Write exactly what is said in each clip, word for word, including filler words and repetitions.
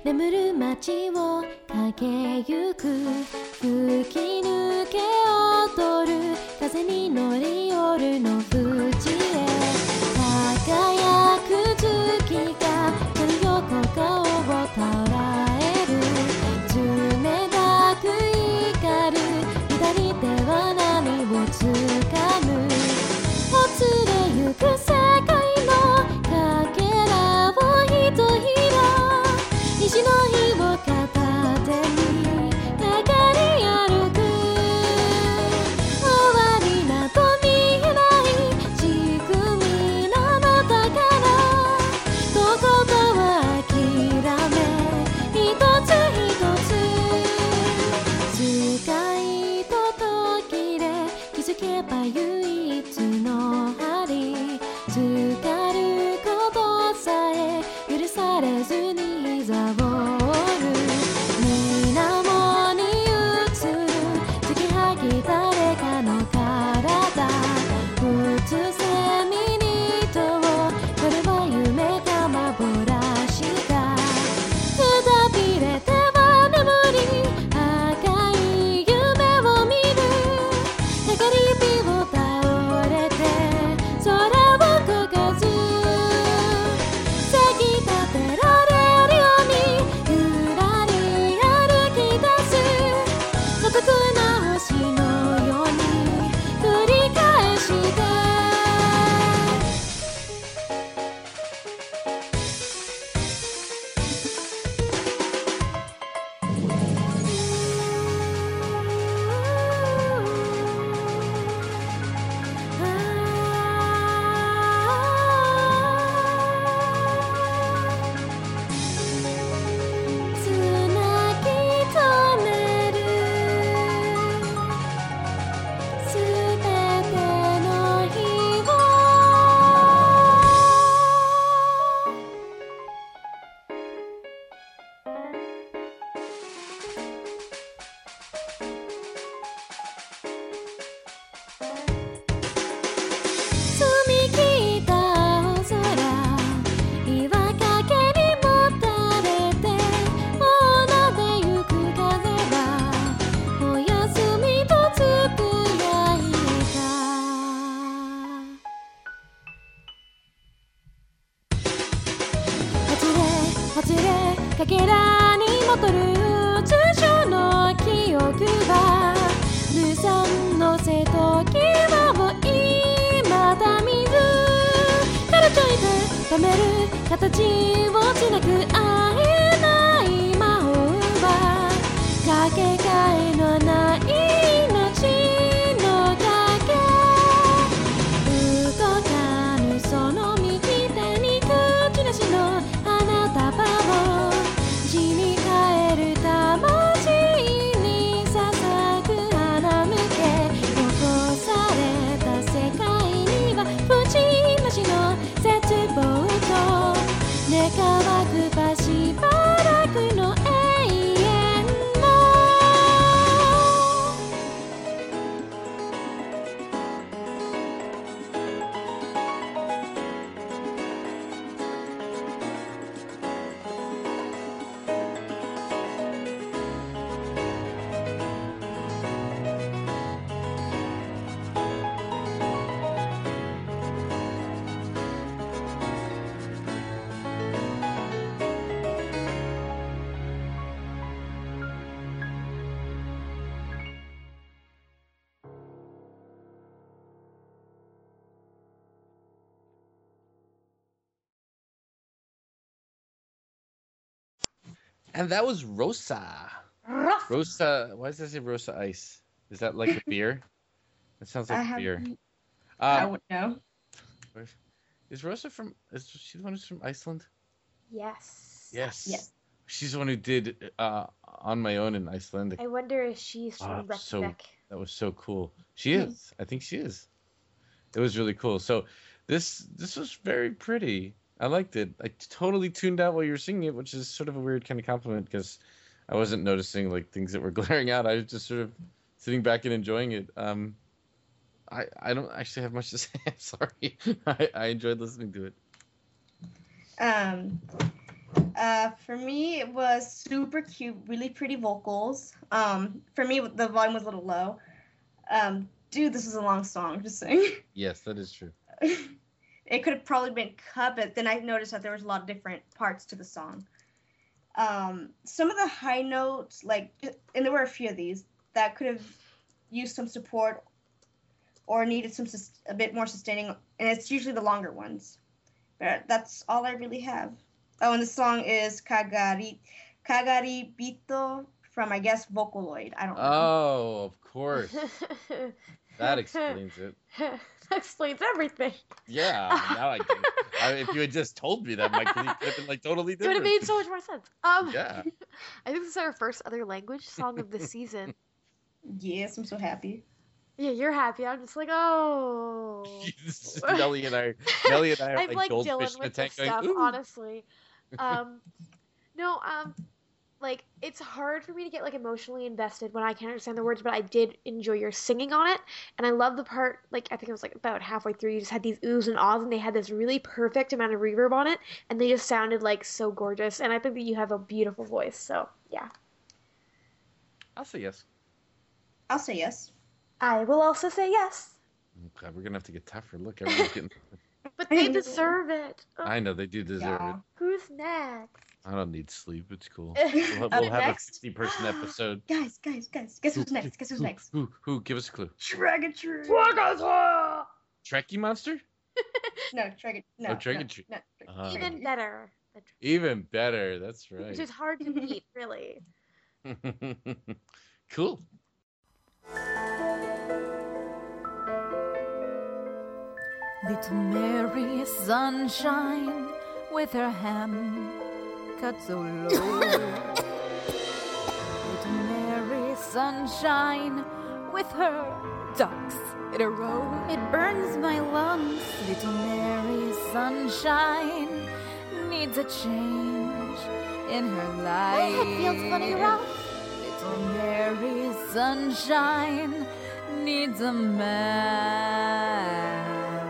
眠る街を駆けゆく吹き抜け踊る風に乗り夜の淵へ輝く月が鳥横顔を捉える冷たく光る左手は波をつかむほつれゆく世界のかけらをひとひら西の日を片手にかかり歩く終わりなど見えない仕組みの中からどことは諦め一つ一つ使いと途切れ気づけば唯一の針浸かることさえ許されずにざわる水面に映る突きはぎ誰かの体うつせミニトをこれは夢か幻かくたびれては眠り赤い夢を見るかかり火を倒れて空を焦がず咲き立てられるようにゆらり歩き出す孤独な星のように繰り返してつなぎ止めるすべての日を澄み切った青空岩陰にもたれて放でゆく風はおやすみとつぶやいたほつれほつれかけらに戻る通常の記憶は無産の瀬戸際を今だ見ずからちょいて止める形をつなぐ会えない魔法はかけがえのない命の影動かぬその右手に口なしの花束を地に帰る魂に捧ぐ花向け残された世界には縁なしの絶望と願わくばしばらくの永遠の And that was Rosa. Rough. Rosa. Why does that say Rosa Ice? Is that like a beer? That sounds like I a have. beer. I Um, would know. is Rosa from? Is she the one who's from Iceland? Yes. Yes. Yes. She's the one who did uh, On My Own in Icelandic. I wonder if she's Ah, from so- Reykjavik. That was so cool. She is. I think she is. It was really cool. So this this was very pretty. I liked it. I totally tuned out while you were singing it, which is sort of a weird kind of compliment because I wasn't noticing like things that were glaring out. I was just sort of sitting back and enjoying it. Um, I I don't actually have much to say. I'm sorry. I, I enjoyed listening to it. Um, Uh, for me, it was super cute, really pretty vocals. Um, for me, the volume was a little low. Um, dude, this is a long song. Just saying. Yes, that is true. It could have probably been cut, but then I noticed that there was a lot of different parts to the song. Um, some of the high notes, like, and there were a few of these that could have used some support or needed some sus- a bit more sustaining, and it's usually the longer ones. But that's all I really have. Oh, and the song is Kagari, Kagari Bito from, I guess, Vocaloid. I don't know. Oh, of course. That explains it. That explains everything. Yeah, now I get it. I if you had just told me that, my clip could have been like totally It would have different. made so much more sense. Um, Yeah. I think this is our first other language song of the season. Yes, I'm so happy. Yeah, you're happy. I'm just like, oh. Nelly and I, Nelly and I are I'm like, like goldfish Dylan in a with the tank going, stuff, "Ooh." honestly. Um, no, um, like it's hard for me to get like emotionally invested when I can't understand the words, but I did enjoy your singing on it, and I love the part. Like I think it was like about halfway through, you just had these oohs and ahs, and they had this really perfect amount of reverb on it, and they just sounded like so gorgeous. And I think that you have a beautiful voice. So yeah, I'll say yes. I'll say yes. I will also say yes. God, we're gonna have to get tougher. Look, everyone's getting. But they deserve it. Oh, I know they do deserve Yeah. it. who's next? I don't need sleep. It's cool. We'll, Up we'll have a next? fifty-person episode. Guys, guys, guys. Guess who's next? Guess who's Who, next? Who? Who? Give us a clue. Tragatree. Trekkie monster? No, Tragatree. No, Oh, no, Tragatree. no, Uh, Even better. Even better. That's Which right. is hard to beat, really. Cool. Little Mary Sunshine with her ham cut so low. Little Mary Sunshine with her ducks in a row. It burns my lungs. Little Mary Sunshine needs a change in her life. My head feels funny, Ralph. Little Mary Sunshine needs a man.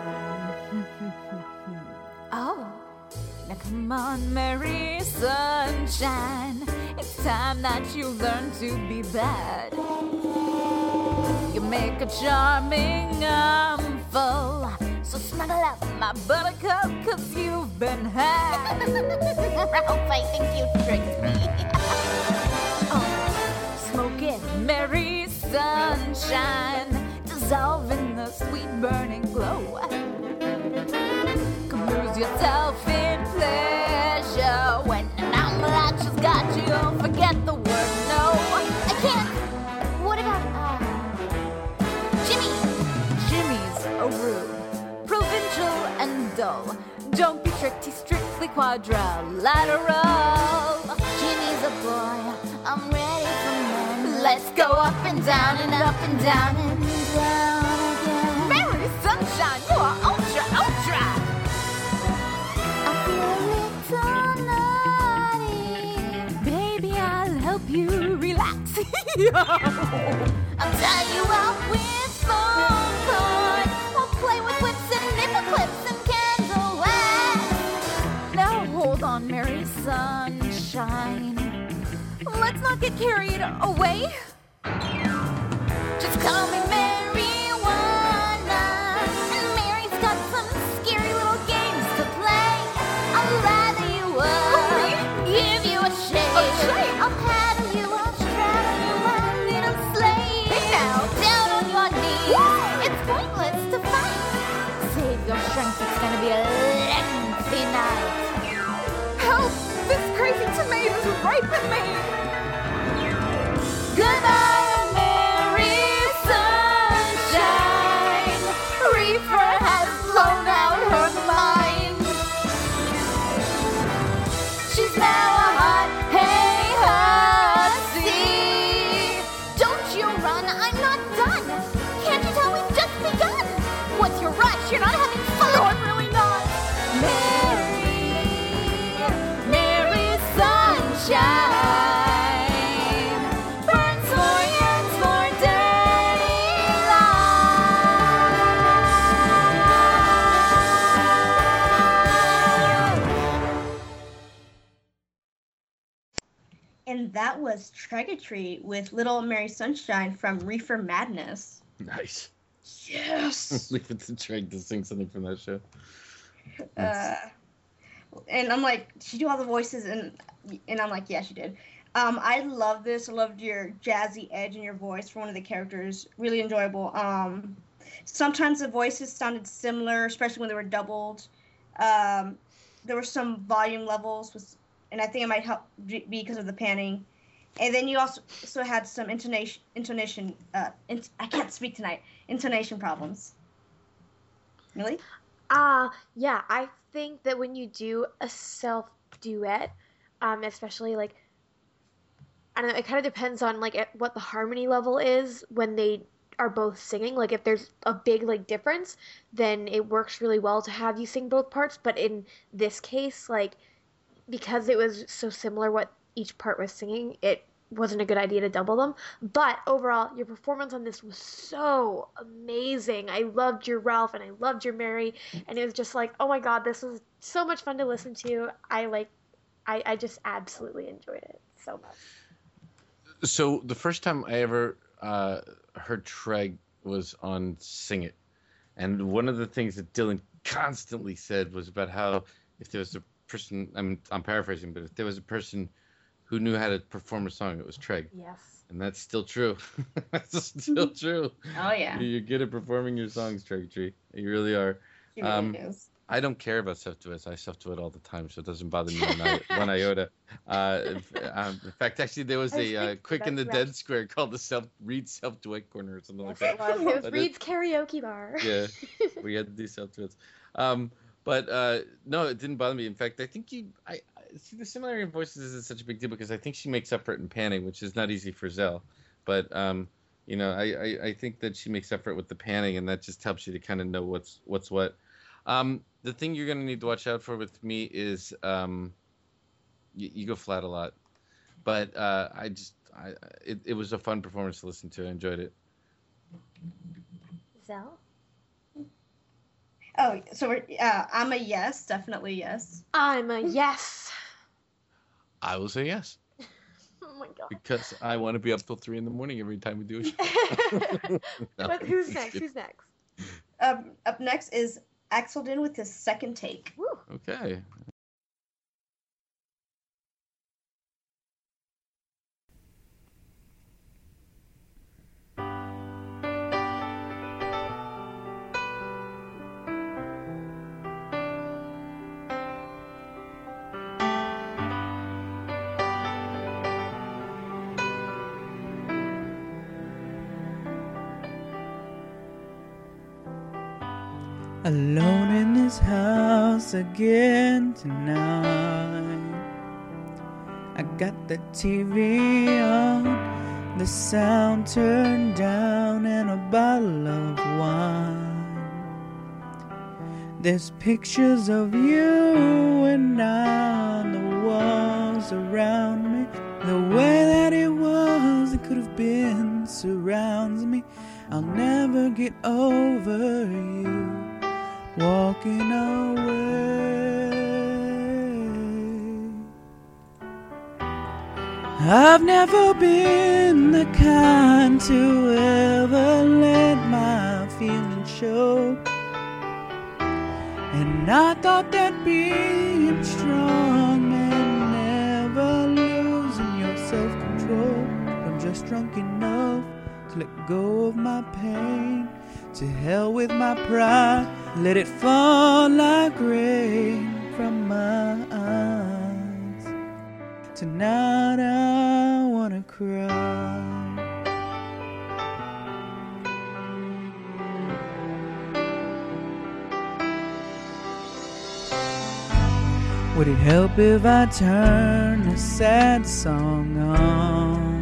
Oh, now come on, Mary Sunshine. It's time that you learn to be bad. You make a charming armful, so snuggle up, my buttercup, cause you've been had. Ralph, I think you tricked me. Oh, smoke it, Mary Sunshine, dissolve in the sweet burning glow. Come lose yourself in pleasure when an omelette has got you. Don't forget the word no. I can't. What about uh, Jimmy? Jimmy's a rude, provincial and dull. Don't be tricked, he's strictly quadrilateral. Jimmy's a boy, I'm ready for men. Let's go up and down and up and down and down again. Mary Sunshine, you are ultra, ultra. I feel a little naughty. Baby, I'll help you relax. I'll tie you up with phone cord. We'll play with whips and nipple clips and candle wax. Now hold on, Mary Sunshine. Let's not get carried away. Just call me Marijuana, and Mary's got some scary little games to play. I'll lather you up, give you a shake. I'll paddle you, I'll straddle you, my little slave. Now down on your knees, it's pointless to fight. Save your strength, it's gonna be a lengthy night. Help! This crazy tomato's raping me! Goodbye, Mary Sunshine. Reefer has blown out her mind. She's now a hot, hey, hussy. Don't you run, I'm not done. Can't you tell we've just begun? What's your rush? You're not having fun. No, I'm really not. Mary, Mary Sunshine. that was Tregatry with Little Mary Sunshine from Reefer Madness. Nice. Yes. Leave it to Treg to sing something from that show. Uh, and I'm like, did she do all the voices? And and I'm like, yeah, she did. Um, I love this. I loved your jazzy edge in your voice for one of the characters. Really enjoyable. Um, sometimes the voices sounded similar, especially when they were doubled. Um, there were some volume levels, with, and I think it might help be because of the panning. And then you also also had some intonation, intonation. Uh, int- I can't speak tonight. Intonation problems. Really? Uh, yeah, I think that when you do a self duet, um, especially like, I don't know, it kind of depends on like at what the harmony level is when they are both singing. Like if there's a big like difference, then it works really well to have you sing both parts. But in this case, like because it was so similar what each part was singing, it wasn't a good idea to double them. But overall, your performance on this was so amazing. I loved your Ralph and I loved your Mary, and it was just like, oh my god, this was so much fun to listen to. I like, I, I just absolutely enjoyed it so much. So the first time I ever uh, heard Treg was on Sing It, and one of the things that Dylan constantly said was about how if there was a person, I'm I'm paraphrasing, but if there was a person who knew how to perform a song, it was Treg. Yes. And that's still true. That's still true. Oh yeah. You're good at performing your songs, Tregatry. You really are. She really Um, is. I don't care about self-duets. I self-duet all the time, so it doesn't bother me one, I- one iota. Uh, in, um, in fact, actually, there was I was a uh, thinking Quick in the that's Dead right. Square called the self Reed self-duet corner or something Yes, like it that. was. It was But Reed's karaoke bar. Yeah, we had to do self-duets. Um, but uh, no, it didn't bother me. In fact, I think you, I, I see the similarity in voices isn't such a big deal because I think she makes up for it in panning, which is not easy for Zell. But um, you know, I, I, I think that she makes up for it with the panning, and that just helps you to kind of know what's what's what. Um, the thing you're going to need to watch out for with me is um, you, you go flat a lot. But uh, I just, I, it, it was a fun performance to listen to. I enjoyed it. Zell? Oh, so we're, uh, I'm a yes, definitely yes. I'm a yes. I will say yes. Oh my god. Because I want to be up till three in the morning every time we do a show. No, But who's I'm next? kidding. Who's next? Um, up next is Axelden with his second take. Woo. Okay. Alone in this house again tonight. I got the T V on, the sound turned down, and a bottle of wine. There's pictures of you and I on the walls around me. The way that it was, it could have been, surrounds me. I'll never get over you walking away. I've never been the kind to ever let my feelings show, and I thought that being strong meant never losing your self-control. I'm just drunk enough to let go of my pain. To hell with my pride, let it fall like rain from my eyes. Tonight I wanna cry. Would it help if I turned a sad song on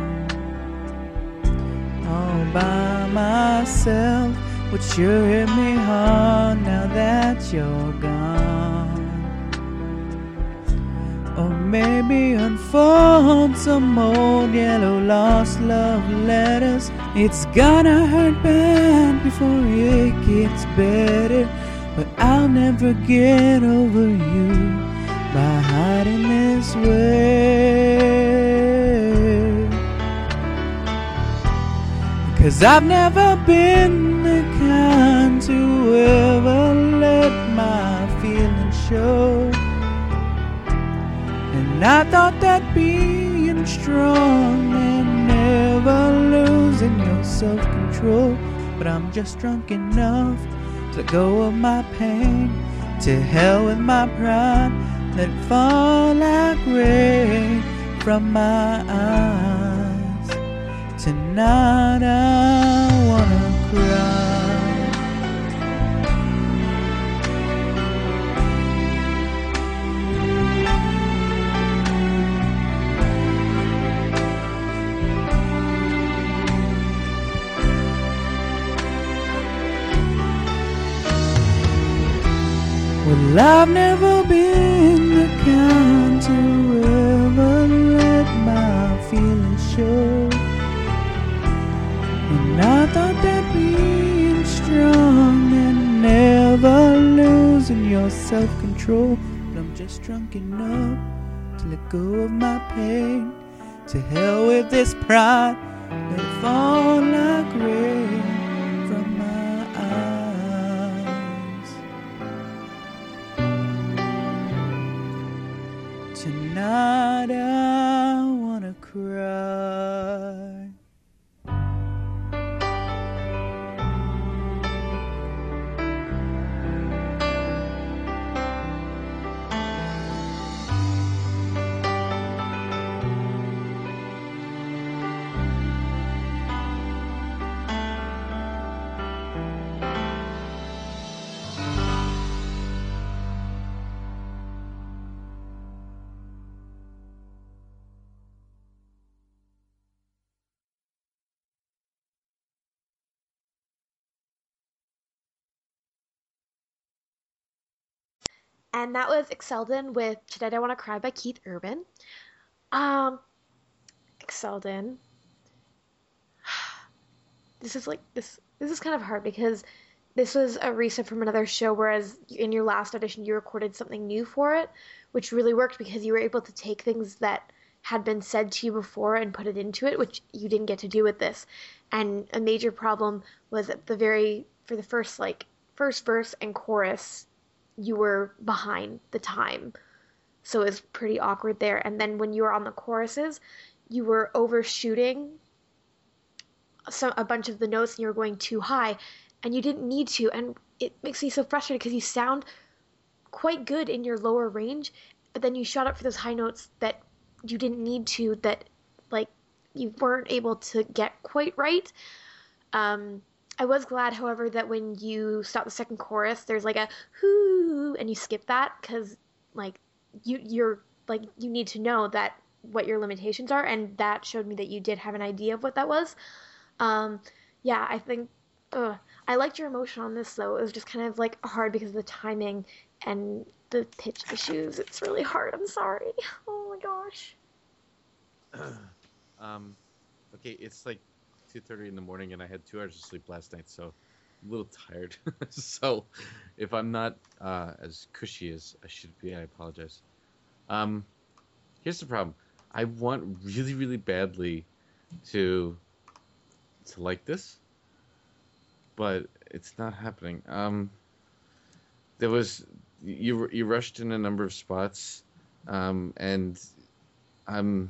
all by myself? Would sure hit me hard now that you're gone. Or maybe unfold some old yellow lost love letters. It's gonna hurt bad before it gets better, but I'll never get over you by hiding this way. 'Cause I've never been the kind to ever let my feelings show. And I thought that being strong and never losing your self-control. But I'm just drunk enough to let go of my pain. To hell with my pride, let it fall like rain from my eyes. Tonight I wanna cry. Well, I've never been the kind to ever let my feelings show. And I thought that being strong and never losing your self-control. But I'm just drunk enough to let go of my pain. To hell with this pride, let it fall like rain from my eyes. Tonight I wanna cry. And that was Exceldin with Tonight I Wanna Cry by Keith Urban. Um, Exceldin. This is like this. This is kind of hard because this was a reset from another show, whereas in your last audition you recorded something new for it, which really worked because you were able to take things that had been said to you before and put it into it, which you didn't get to do with this. And a major problem was at the very for the first like first verse and chorus, you were behind the time, so it was pretty awkward there. And then when you were on the choruses, you were overshooting some a bunch of the notes and you were going too high, and you didn't need to. And it makes me so frustrated because you sound quite good in your lower range, but then you shot up for those high notes that you didn't need to, that like you weren't able to get quite right. Um, I was glad, however, that when you stop the second chorus, there's like a whoo, and you skip that because like you you're like you need to know that what your limitations are, and that showed me that you did have an idea of what that was. Um, yeah, I think ugh, I liked your emotion on this though. It was just kind of like hard because of the timing and the pitch issues. It's really hard. I'm sorry. Oh my gosh. um, okay, it's like two thirty in the morning, and I had two hours of sleep last night, so I'm a little tired. So if I'm not uh, as cushy as I should be, I apologize. Um, here's the problem. I want really, really badly to to like this, but it's not happening. Um, there was you you rushed in a number of spots, um, and I'm.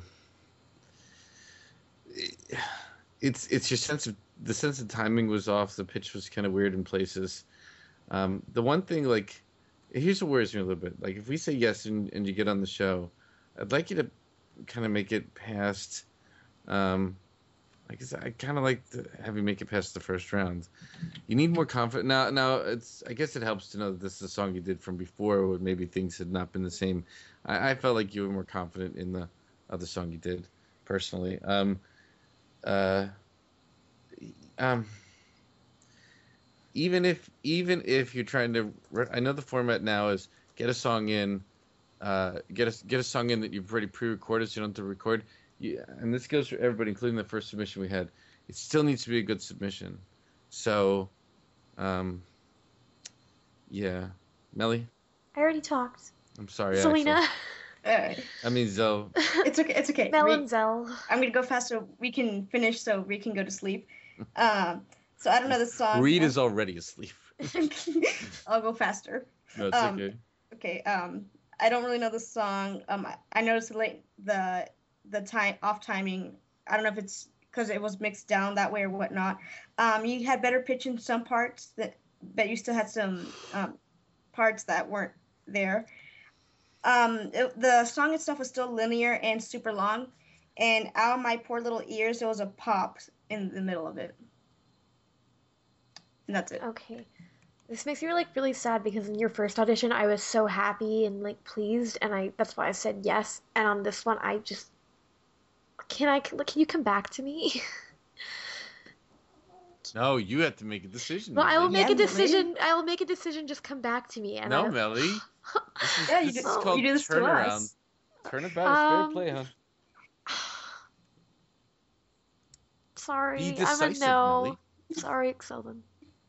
It's it's your sense of the sense of timing was off. The pitch was kind of weird in places. Um, the one thing, like, here's what worries me a little bit. Like, if we say yes and, and you get on the show, I'd like you to kind of make it past. Um, I guess I kind of like to have you make it past the first round. You need more confidence. Now, now it's. I guess it helps to know that this is a song you did from before, where maybe things had not been the same. I, I felt like you were more confident in the other song you did, personally. Um, uh, um, even if even if you're trying to, I know the format now is get a song in, uh, get a get a song in that you've already pre-recorded, so you don't have to record. You, and this goes for everybody, including the first submission we had. It still needs to be a good submission. So, um, yeah, Melly. I already talked. I'm sorry, Selena. Uh, I mean, Zoe. it's okay. It's okay. Mel We- and Zell. I'm gonna go fast so we can finish, so we can go to sleep. Um, so I don't know the song. Reed is already asleep. I'll go faster. No, it's Um, okay. Okay. Um, I don't really know the song. Um, I, I noticed the late the the time off timing. I don't know if it's because it was mixed down that way or whatnot. Um, you had better pitch in some parts that, but you still had some um, parts that weren't there. Um, it, the song itself was still linear and super long, and out of my poor little ears, there was a pop in the middle of it. And that's it. Okay. This makes me like really sad because in your first audition I was so happy and like pleased and I that's why I said yes. And on this one I just can I can you come back to me? No, you have to make a decision. Well, I will Melly. make Yeah, a Melly. decision. I will make a decision. Just come back to me. And No, I, Melly. This is, Yeah, you this do- is oh, called you do this to turnaround. us. Turn it back. Fair Um, play, huh? Sorry, Be I'm a decisive, no. Melly. Sorry, Exceldon.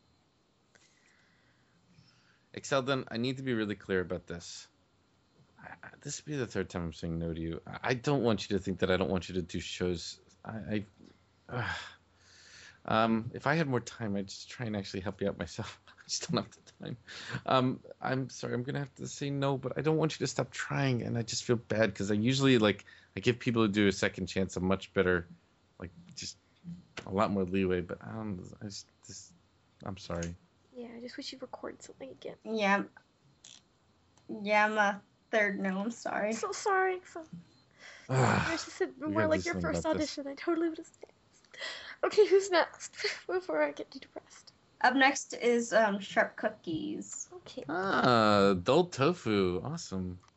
Exceldon, I need to be really clear about this. I, I- this will be the third time I'm saying no to you. I, I don't want you to think that I don't want you to do shows. I, I uh, um, if I had more time, I'd just try and actually help you out myself. I just don't have the time. Um, I'm sorry, I'm gonna have to say no, but I don't want you to stop trying, and I just feel bad because I usually like I give people who do a second chance a much better, like just a lot more leeway. But um, I just, just I'm sorry. Yeah, I just wish you'd record something again. Yeah. I'm- Yeah, I'm a third no. I'm sorry. I'm so sorry. So I wish this had been We more gotta like do your something first about this. audition. I totally would have said yes. Okay, who's next? Before I get too depressed. Up next is um, Sharp Cookies. Okay. Ah, dull tofu, awesome.